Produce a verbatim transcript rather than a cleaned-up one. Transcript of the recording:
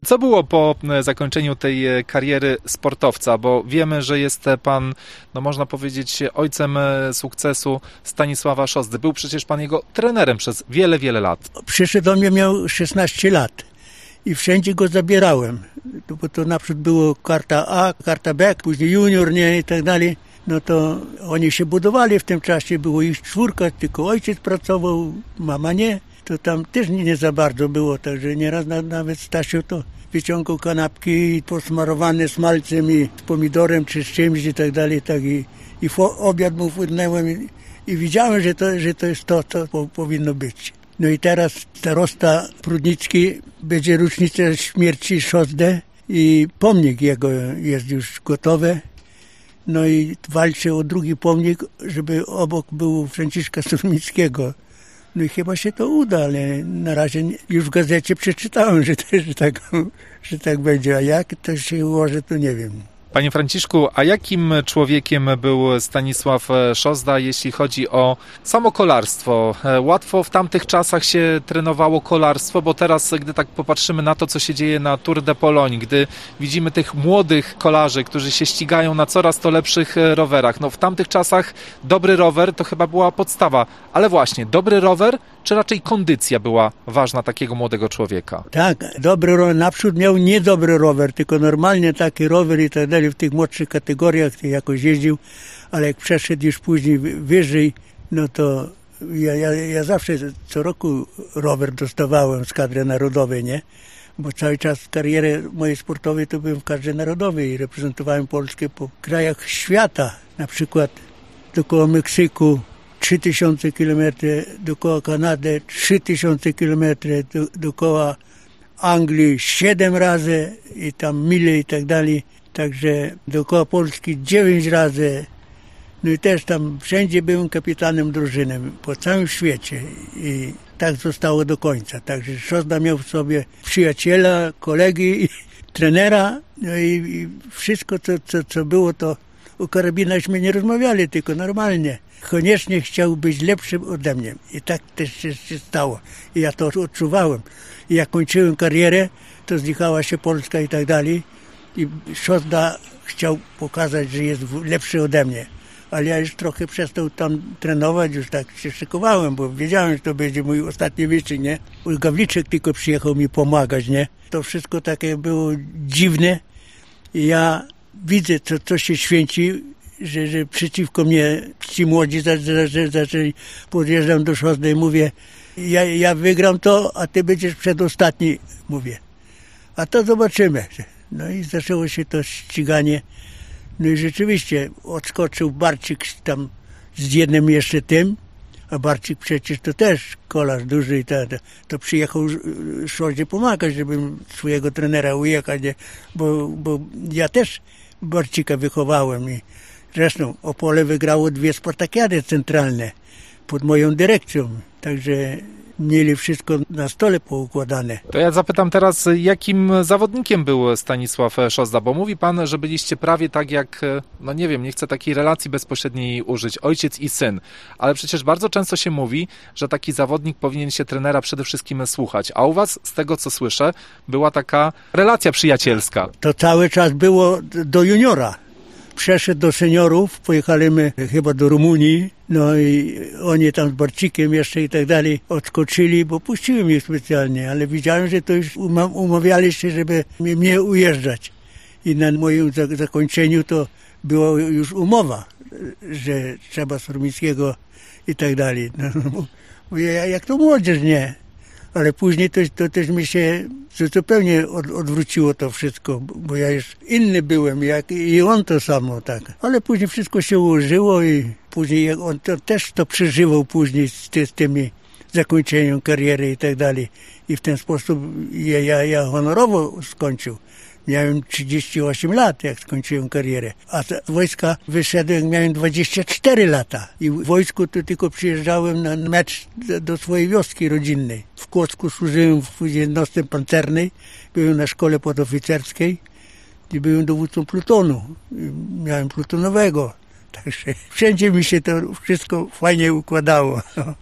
Co było po zakończeniu tej kariery sportowca? Bo wiemy, że jest pan, no można powiedzieć, ojcem sukcesu Stanisława Szozdy. Był przecież pan jego trenerem przez wiele, wiele lat. Przyszedł do mnie, miał szesnaście lat i wszędzie go zabierałem. Bo to naprzód było karta A, karta B, później junior, nie, i tak dalej. No to oni się budowali w tym czasie, było ich czwórka, tylko ojciec pracował, mama nie. To tam też nie, nie za bardzo było, także nieraz nawet Stasiu to wyciągał kanapki posmarowane smalcem i z pomidorem czy z czymś i tak dalej, tak i, i w obiad mu wydnęłem i, i widziałem, że to, że to jest to, co po, powinno być. No i teraz starosta Prudnicki, będzie rocznica śmierci Szozdy i pomnik jego jest już gotowy. No i walczę o drugi pomnik, żeby obok był Franciszka Surmickiego. No i chyba się to uda, ale na razie już w gazecie przeczytałem, że, to, że, tak, że tak będzie. A jak to się ułoży, to nie wiem. Panie Franciszku, a jakim człowiekiem był Stanisław Szozda, jeśli chodzi o samo kolarstwo? Łatwo w tamtych czasach się trenowało kolarstwo, bo teraz, gdy tak popatrzymy na to, co się dzieje na Tour de Pologne, gdy widzimy tych młodych kolarzy, którzy się ścigają na coraz to lepszych rowerach. No w tamtych czasach dobry rower to chyba była podstawa, ale właśnie, dobry rower, czy raczej kondycja była ważna takiego młodego człowieka? Tak, dobry rower. Naprzód miał niedobry rower, tylko normalnie taki rower i tak dalej w tych młodszych kategoriach jakoś jeździł, ale jak przeszedł już później wyżej, no to ja, ja, ja zawsze co roku rower dostawałem z kadry narodowej, nie? Bo cały czas kariery mojej sportowej to byłem w kadrze narodowej i reprezentowałem Polskę po krajach świata, na przykład dookoła Meksyku, trzy tysiące kilometrów, dookoła Kanady trzy tysiące kilometrów, do, dookoła Anglii siedem razy i tam mile i tak dalej. Także dookoła Polski dziewięć razy. No i też tam wszędzie byłem kapitanem drużyny po całym świecie i tak zostało do końca. Także Szozda miał w sobie przyjaciela, kolegi, trenera, no i, i wszystko co, co, co było, to o karabinachśmy nie rozmawiali, tylko normalnie. Koniecznie chciał być lepszym ode mnie. I tak też się, się stało. I ja to odczuwałem. I jak kończyłem karierę, to znikała się Polska i tak dalej. I Szozda chciał pokazać, że jest lepszy ode mnie. Ale ja już trochę przestał tam trenować, już tak się szykowałem, bo wiedziałem, że to będzie mój ostatni wyścig, nie? Gawliczek tylko przyjechał mi pomagać, nie? To wszystko takie było dziwne. I ja widzę, co, co się święci, że, że przeciwko mnie ci młodzi zaczęli, podjeżdżam do Szozdy i mówię, ja, ja wygram to, a ty będziesz przedostatni, mówię. A to zobaczymy. No i zaczęło się to ściganie. No i rzeczywiście odskoczył Barcik tam z jednym jeszcze tym, a Barcik przecież to też kolarz duży i to, to przyjechał Szozdzie pomagać, żeby swojego trenera ujechać, nie? Bo, bo ja też Barcika wychowałem i zresztą Opole wygrało dwie Spartakiady centralne pod moją dyrekcją, także mieli wszystko na stole poukładane. To ja zapytam teraz, jakim zawodnikiem był Stanisław Szozda, bo mówi pan, że byliście prawie tak jak, no nie wiem, nie chcę takiej relacji bezpośredniej użyć, ojciec i syn, ale przecież bardzo często się mówi, że taki zawodnik powinien się trenera przede wszystkim słuchać, a u was, z tego co słyszę, była taka relacja przyjacielska. To cały czas było do juniora. Przeszedł do seniorów, pojechaliśmy chyba do Rumunii, no i oni tam z Barcikiem jeszcze i tak dalej odskoczyli, bo puściłem ich specjalnie, ale widziałem, że to już umawiali się, żeby mnie ujeżdżać. I na moim zakończeniu to była już umowa, że trzeba Surmickiego i tak dalej. No, mówię, jak to młodzież, nie? Ale później to, to też mi się zupełnie od, odwróciło to wszystko, bo ja już inny byłem jak i on to samo, tak. Ale później wszystko się ułożyło i później on to, też to przeżywał później z, ty, z tymi zakończeniem kariery i tak dalej. I w ten sposób ja, ja, ja honorowo skończył. Miałem trzydzieści osiem lat, jak skończyłem karierę. A z wojska wyszedłem, jak miałem dwadzieścia cztery lata. I w wojsku to tylko przyjeżdżałem na mecz do swojej wioski rodzinnej. W Kłodzku służyłem w jednostce pancernej. Byłem na szkole podoficerskiej i byłem dowódcą plutonu. Miałem plutonowego. Także wszędzie mi się to wszystko fajnie układało.